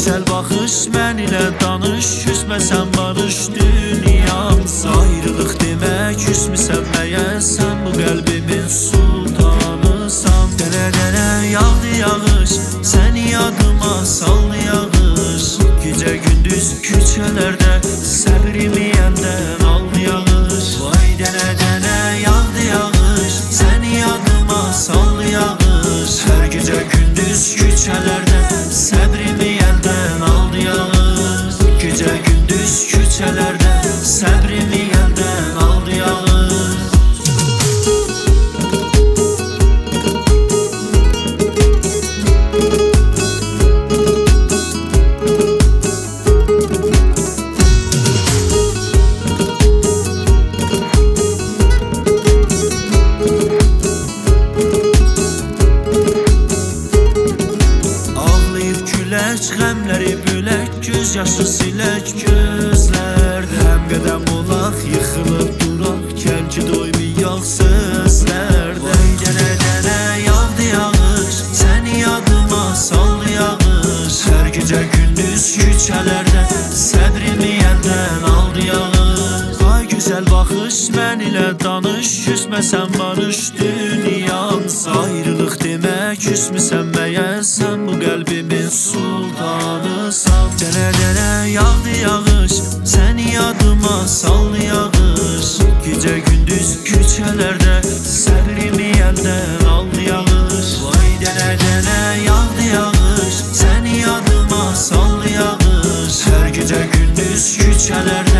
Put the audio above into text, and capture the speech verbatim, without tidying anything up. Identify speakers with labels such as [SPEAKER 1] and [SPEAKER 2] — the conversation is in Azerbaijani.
[SPEAKER 1] gözəl baxış mən ilə danış, küsməsən barış dünyamsa. Ayrılıq demək küsmüsən məyər, sən bu qəlbimin sultanısan. Dənə dənə yağdı yağış, səni yadıma saldı yağış. Gecə gündüz küçələrdə səbrimi əldən aldı yağış. Vay dənə dənə yağdı yağış, səni yadıma saldı yağış. Hər gecə gündüz küçələrdə səbrimi əldən aldı yağış. Gecə gündüz küçələrdə səbrimi əldən aldı yağış. Qəmləri bölək, göz yaşı silək gözlərdə. Həm qədəm olaq, yıxılıb duraq, gəl ki doymayaq sözlərdə. Vay dənə dənə yağdı yağış, səni yadıma saldı yağış. Hər gecə gündüz küçələrdə səbrimi əldən aldı yağış. Ay gözəl baxış mən ilə danış, küsməsən barış dünyamsa. Ayrılıq demək küsmüsən məyər, sən bu qəlbimin sultanısan. Dənə dənə yağdı yağış, səni yadıma saldı yağış. Gecə gündüz küçələrdə səbrimi əldən aldı yağış. Vay dənə dənə yağdı yağış, səni yadıma saldı yağış. Hər gecə gündüz küçələrdə